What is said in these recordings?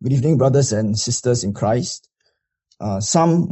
Good evening, brothers and sisters in Christ. Psalm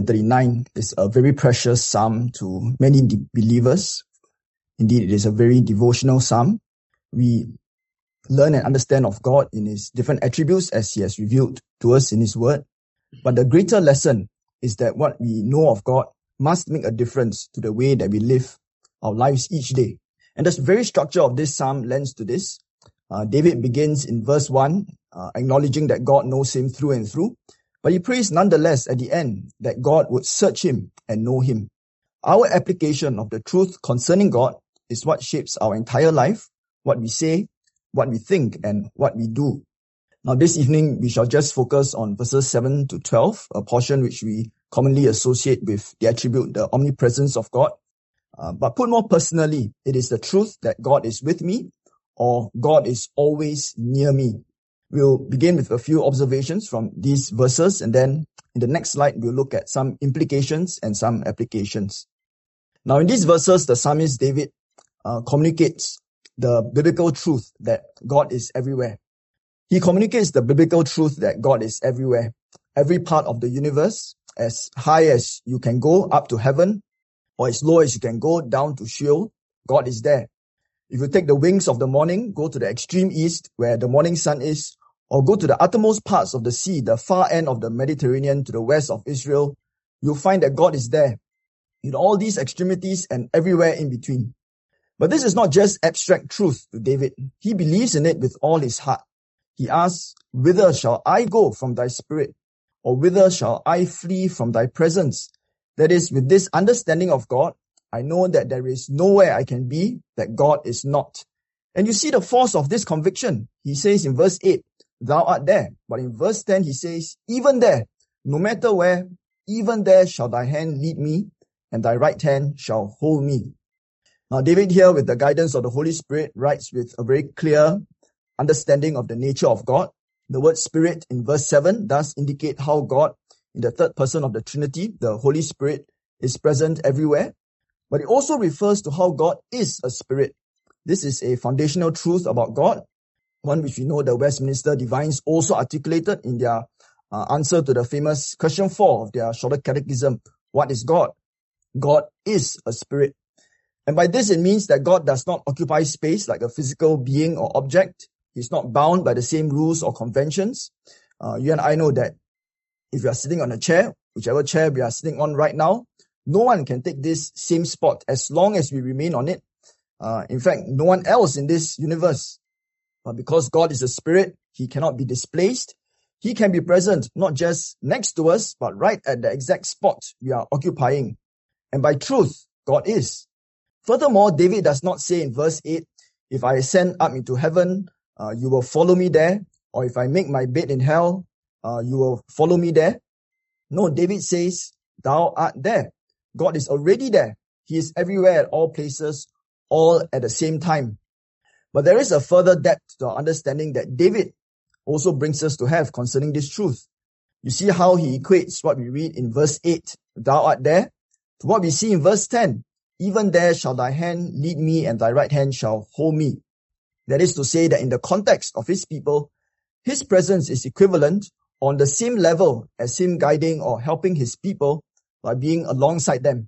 139 is a very precious psalm to many believers. Indeed, it is a very devotional psalm. We learn and understand of God in His different attributes as He has revealed to us in His Word. But the greater lesson is that what we know of God must make a difference to the way that we live our lives each day. And the very structure of this psalm lends to this. David begins in verse 1, acknowledging that God knows him through and through. But he prays nonetheless at the end that God would search him and know him. Our application of the truth concerning God is what shapes our entire life, what we say, what we think, and what we do. Now this evening, we shall just focus on verses 7 to 12, a portion which we commonly associate with the attribute, the omnipresence of God. But put more personally, it is the truth that God is with me, or God is always near me. We'll begin with a few observations from these verses, and then in the next slide, we'll look at some implications and some applications. Now, in these verses, the psalmist David communicates the biblical truth that God is everywhere. He communicates the biblical truth that God is everywhere. Every part of the universe, as high as you can go up to heaven, or as low as you can go down to Sheol, God is there. If you take the wings of the morning, go to the extreme east where the morning sun is, or go to the uttermost parts of the sea, the far end of the Mediterranean to the west of Israel, you'll find that God is there in all these extremities and everywhere in between. But this is not just abstract truth to David. He believes in it with all his heart. He asks, "Whither shall I go from thy spirit? Or whither shall I flee from thy presence?" That is, with this understanding of God, I know that there is nowhere I can be that God is not. And you see the force of this conviction. He says in verse 8, "Thou art there." But in verse 10, he says, "Even there, no matter where, even there shall thy hand lead me, and thy right hand shall hold me." Now, David here, with the guidance of the Holy Spirit, writes with a very clear understanding of the nature of God. The word Spirit in verse 7 does indicate how God, in the third person of the Trinity, the Holy Spirit, is present everywhere. But it also refers to how God is a spirit. This is a foundational truth about God, one which we know the Westminster Divines also articulated in their answer to the famous question 4 of their Shorter Catechism. What is God? God is a spirit. And by this it means that God does not occupy space like a physical being or object. He's not bound by the same rules or conventions. You and I know that if you are sitting on a chair, whichever chair we are sitting on right now, no one can take this same spot as long as we remain on it. In fact, no one else in this universe. But because God is a spirit, He cannot be displaced. He can be present not just next to us, but right at the exact spot we are occupying. And by truth, God is. Furthermore, David does not say in verse 8, "If I ascend up into heaven, you will follow me there. Or if I make my bed in hell, you will follow me there." No, David says, "Thou art there." God is already there. He is everywhere at all places, all at the same time. But there is a further depth to our understanding that David also brings us to have concerning this truth. You see how he equates what we read in verse 8, "Thou art there," to what we see in verse 10, "Even there shall thy hand lead me, and thy right hand shall hold me." That is to say that in the context of his people, his presence is equivalent on the same level as him guiding or helping his people by being alongside them.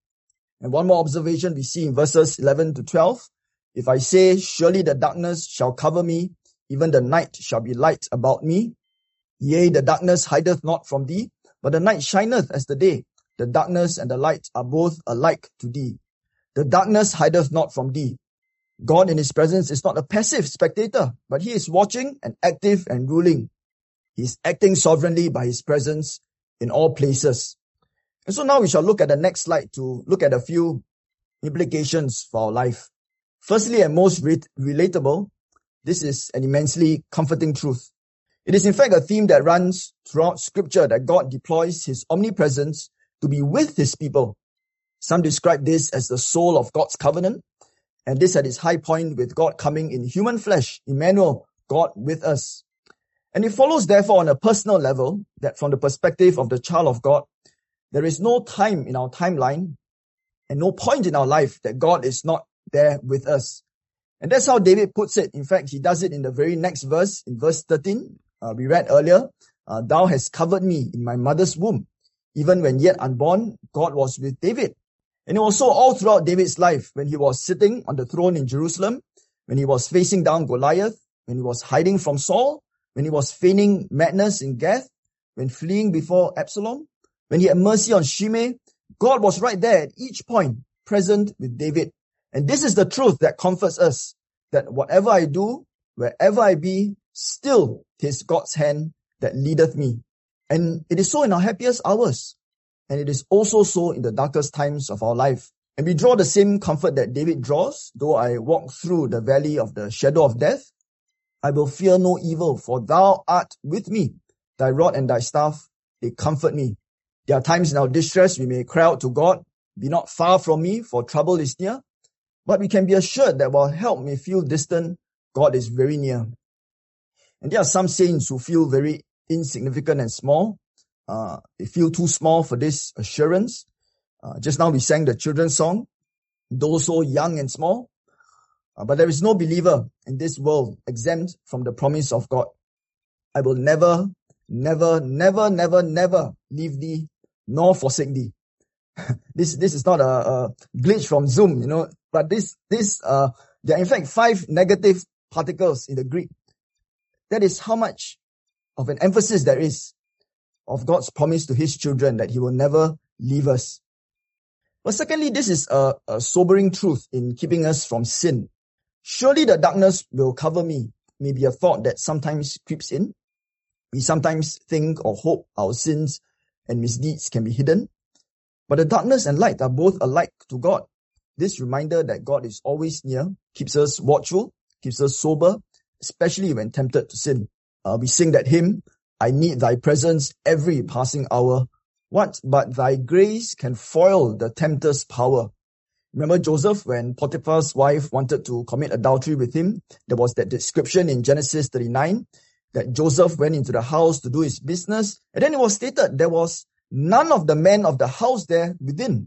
And one more observation we see in verses 11 to 12. "If I say, surely the darkness shall cover me, even the night shall be light about me. Yea, the darkness hideth not from thee, but the night shineth as the day. The darkness and the light are both alike to thee. The darkness hideth not from thee." God in His presence is not a passive spectator, but He is watching and active and ruling. He is acting sovereignly by His presence in all places. And so now we shall look at the next slide to look at a few implications for our life. Firstly and most relatable, this is an immensely comforting truth. It is in fact a theme that runs throughout Scripture that God deploys His omnipresence to be with His people. Some describe this as the soul of God's covenant, and this at its high point with God coming in human flesh, Emmanuel, God with us. And it follows therefore on a personal level that from the perspective of the child of God, there is no time in our timeline and no point in our life that God is not there with us. And that's how David puts it. In fact, he does it in the very next verse, in verse 13. we read earlier, thou hast covered me in my mother's womb. Even when yet unborn, God was with David. And it was so all throughout David's life, when he was sitting on the throne in Jerusalem, when he was facing down Goliath, when he was hiding from Saul, when he was feigning madness in Gath, when fleeing before Absalom, when he had mercy on Shimei, God was right there at each point, present with David. And this is the truth that comforts us, that whatever I do, wherever I be, still 'tis God's hand that leadeth me. And it is so in our happiest hours. And it is also so in the darkest times of our life. And we draw the same comfort that David draws. Though I walk through the valley of the shadow of death, I will fear no evil, for thou art with me. Thy rod and thy staff, they comfort me. There are times in our distress we may cry out to God, be not far from me, for trouble is near. But we can be assured that while help may feel distant, God is very near. And there are some saints who feel very insignificant and small. They feel too small for this assurance. Just now we sang the children's song, though so young and small. But there is no believer in this world exempt from the promise of God. I will never, never, never, never, never leave thee nor forsake thee. This is not a glitch from Zoom, but there are in fact 5 negative particles in the Greek. That is how much of an emphasis there is of God's promise to his children that he will never leave us. But secondly, this is a sobering truth in keeping us from sin. Surely the darkness will cover me, may be a thought that sometimes creeps in. We sometimes think or hope our sins and misdeeds can be hidden. But the darkness and light are both alike to God. This reminder that God is always near keeps us watchful, keeps us sober, especially when tempted to sin. We sing that hymn, I need thy presence every passing hour. What but thy grace can foil the tempter's power? Remember Joseph, when Potiphar's wife wanted to commit adultery with him? There was that description in Genesis 39 that Joseph went into the house to do his business. And then it was stated there was none of the men of the house there within.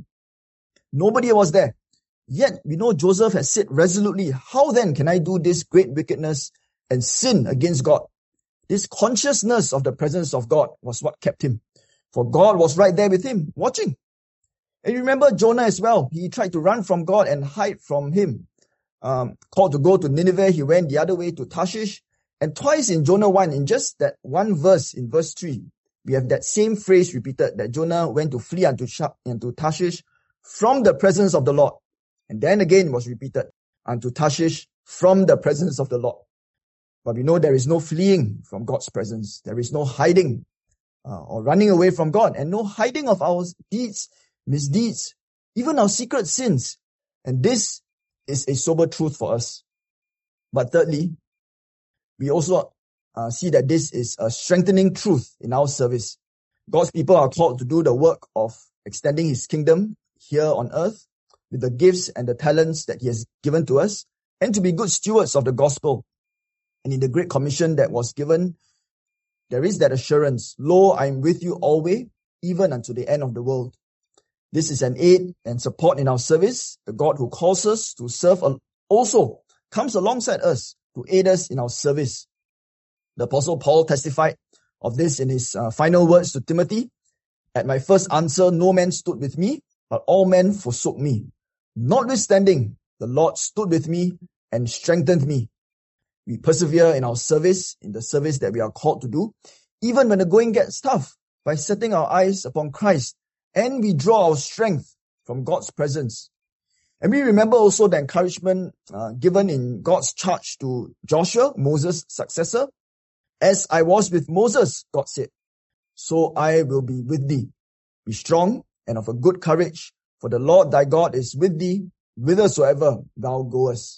Nobody was there. Yet we know Joseph has said resolutely, how then can I do this great wickedness and sin against God? This consciousness of the presence of God was what kept him. For God was right there with him, watching. And you remember Jonah as well. He tried to run from God and hide from him. Called to go to Nineveh, he went the other way to Tarshish. And twice in Jonah 1, in just that one verse, in verse 3, we have that same phrase repeated, that Jonah went to flee unto Tarshish from the presence of the Lord. And then again it was repeated, unto Tarshish from the presence of the Lord. But we know there is no fleeing from God's presence. There is no hiding or running away from God, and no hiding of our deeds, misdeeds, even our secret sins. And this is a sober truth for us. But thirdly, we also see that this is a strengthening truth in our service. God's people are called to do the work of extending his kingdom here on earth with the gifts and the talents that he has given to us, and to be good stewards of the gospel. And in the Great Commission that was given, there is that assurance, lo, I am with you always, even unto the end of the world. This is an aid and support in our service. The God who calls us to serve also comes alongside us to aid us in our service. The Apostle Paul testified of this in his final words to Timothy. At my first answer, no man stood with me, but all men forsook me. Notwithstanding, the Lord stood with me and strengthened me. We persevere in our service, in the service that we are called to do, even when the going gets tough, by setting our eyes upon Christ, and we draw our strength from God's presence. And we remember also the encouragement given in God's charge to Joshua, Moses' successor. As I was with Moses, God said, so I will be with thee. Be strong and of a good courage, for the Lord thy God is with thee, whithersoever thou goest.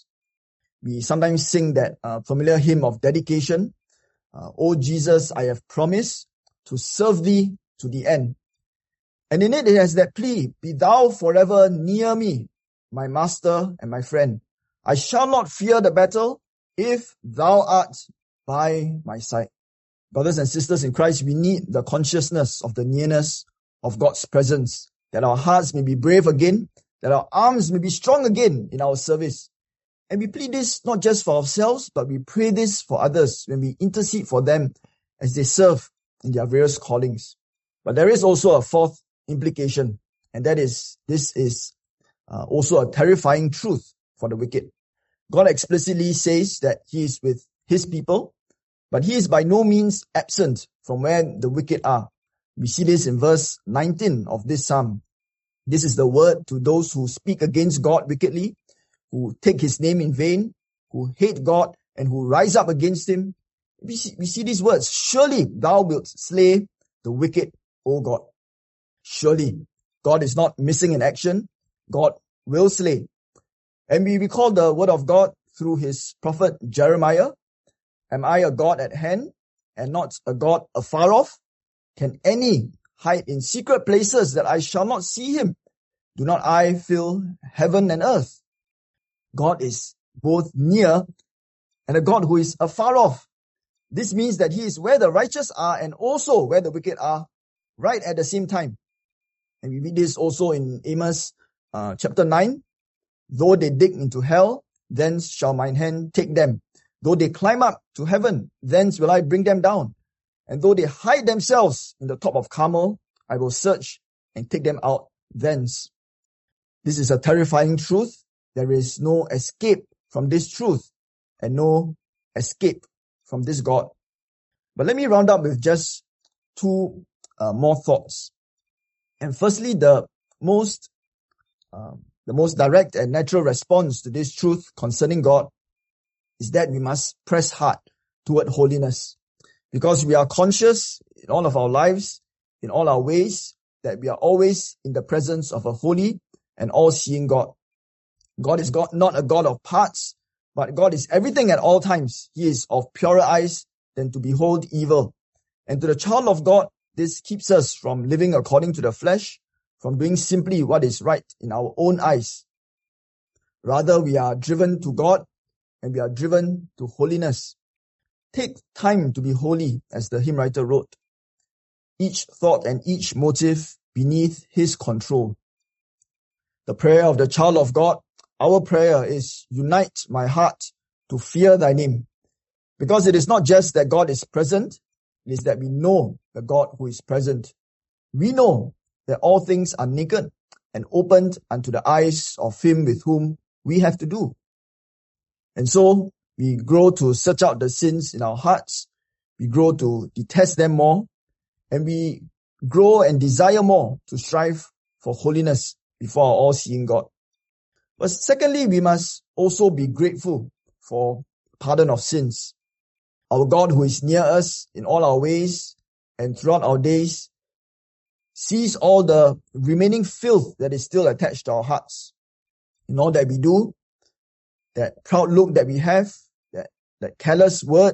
We sometimes sing that familiar hymn of dedication. O Jesus, I have promised to serve thee to the end. And in it has that plea, be thou forever near me, my master and my friend. I shall not fear the battle if thou art by my side. Brothers and sisters in Christ, we need the consciousness of the nearness of God's presence, that our hearts may be brave again, that our arms may be strong again in our service. And we plead this not just for ourselves, but we pray this for others when we intercede for them as they serve in their various callings. But there is also a fourth implication, and that is, this is also a terrifying truth for the wicked. God explicitly says that he is with his people, but he is by no means absent from where the wicked are. We see this in verse 19 of this psalm. This is the word to those who speak against God wickedly, who take his name in vain, who hate God, and who rise up against him. We see these words. Surely thou wilt slay the wicked, O God. Surely God is not missing in action. God will slay. And we recall the word of God through his prophet Jeremiah. Am I a God at hand and not a God afar off? Can any hide in secret places that I shall not see him? Do not I fill heaven and earth? God is both near and a God who is afar off. This means that he is where the righteous are and also where the wicked are, right at the same time. And we read this also in Amos chapter 9. Though they dig into hell, thence shall mine hand take them. Though they climb up to heaven, thence will I bring them down. And though they hide themselves in the top of Carmel, I will search and take them out thence. This is a terrifying truth. There is no escape from this truth and no escape from this God. But let me round up with just two more thoughts. And firstly, the most direct and natural response to this truth concerning God is that we must press hard toward holiness, because we are conscious in all of our lives, in all our ways, that we are always in the presence of a holy and all-seeing God. God is not a God of parts, but God is everything at all times. He is of purer eyes than to behold evil. And to the child of God, this keeps us from living according to the flesh, from doing simply what is right in our own eyes. Rather, we are driven to God and we are driven to holiness. Take time to be holy, as the hymn writer wrote. Each thought and each motive beneath his control. The prayer of the child of God, our prayer is, unite my heart to fear thy name. Because it is not just that God is present, it is that we know the God who is present. We know that all things are naked and opened unto the eyes of him with whom we have to do. And so we grow to search out the sins in our hearts. We grow to detest them more. And we grow and desire more to strive for holiness before our all-seeing God. But secondly, we must also be grateful for pardon of sins. Our God, who is near us in all our ways and throughout our days, sees all the remaining filth that is still attached to our hearts. In all that we do, that proud look that we have, that careless word,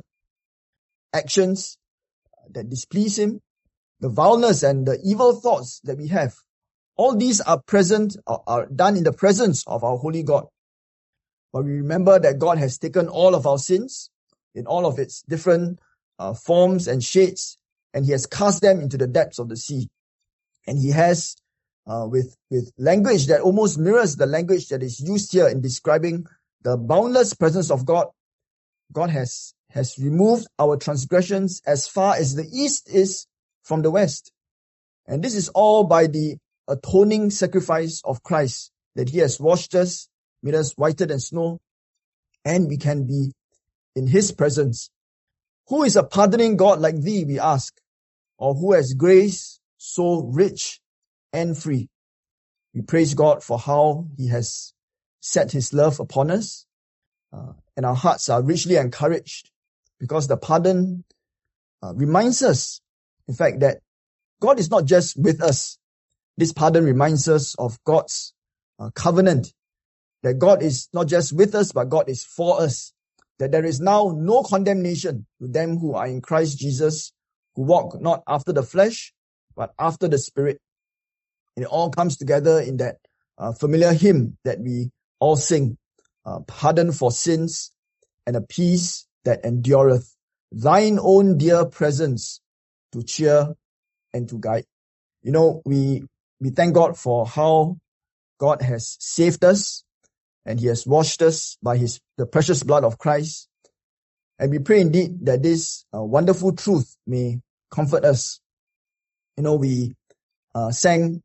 actions that displease him, the vileness and the evil thoughts that we have, all these are present, are done in the presence of our holy God. But we remember that God has taken all of our sins in all of its different forms and shades, and he has cast them into the depths of the sea. And he has, with language that almost mirrors the language that is used here in describing the boundless presence of God, God has removed our transgressions as far as the east is from the west. And this is all by the atoning sacrifice of Christ, that he has washed us, made us whiter than snow, and we can be in his presence. Who is a pardoning God like thee, we ask, or who has grace so rich and free? We praise God for how he has set his love upon us, and our hearts are richly encouraged because the pardon reminds us, in fact, that God is not just with us. This pardon reminds us of God's covenant, that God is not just with us, but God is for us, that there is now no condemnation to them who are in Christ Jesus, who walk not after the flesh, but after the Spirit. And it all comes together in that familiar hymn that we all sing, pardon for sins and a peace that endureth, thine own dear presence to cheer and to guide. You know, we thank God for how God has saved us and he has washed us by the precious blood of Christ. And we pray indeed that this wonderful truth may comfort us. We sang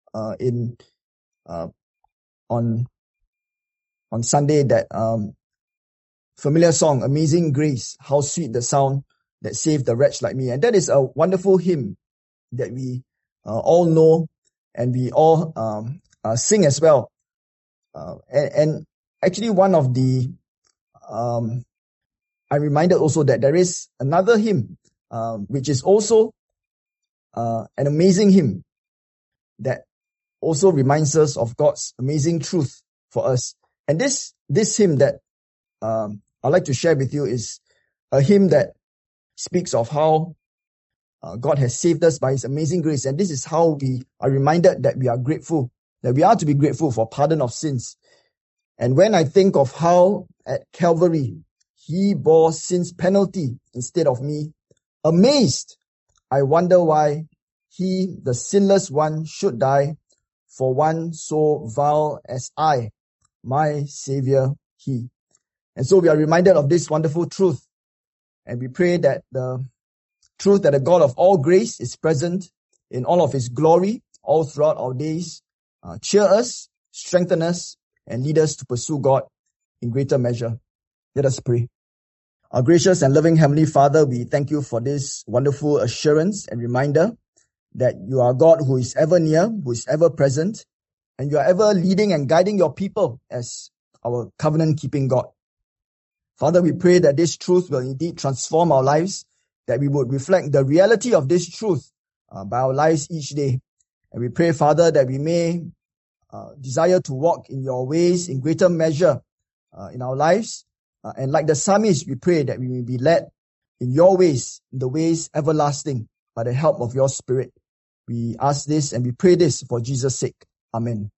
on Sunday that familiar song, Amazing Grace, how sweet the sound that saved a wretch like me. And that is a wonderful hymn that we all know and we all sing as well. And actually one of the, I'm reminded also that there is another hymn, which is also an amazing hymn that also reminds us of God's amazing truth for us. And this hymn that I'd like to share with you is a hymn that speaks of how God has saved us by His amazing grace. And this is how we are reminded that we are grateful, that we are to be grateful for pardon of sins. And when I think of how at Calvary He bore sin's penalty instead of me, amazed, I wonder why He, the sinless one, should die for one so vile as I, my Savior, He. And so we are reminded of this wonderful truth. And we pray that the truth that the God of all grace is present in all of His glory all throughout our days, cheer us, strengthen us, and lead us to pursue God in greater measure. Let us pray. Our gracious and loving Heavenly Father, we thank You for this wonderful assurance and reminder that You are God who is ever near, who is ever present, and You are ever leading and guiding Your people as our covenant-keeping God. Father, we pray that this truth will indeed transform our lives, that we would reflect the reality of this truth by our lives each day. And we pray, Father, that we may desire to walk in Your ways in greater measure in our lives. And like the psalmist, we pray that we may be led in Your ways, in the ways everlasting, by the help of Your Spirit. We ask this and we pray this for Jesus' sake. Amen.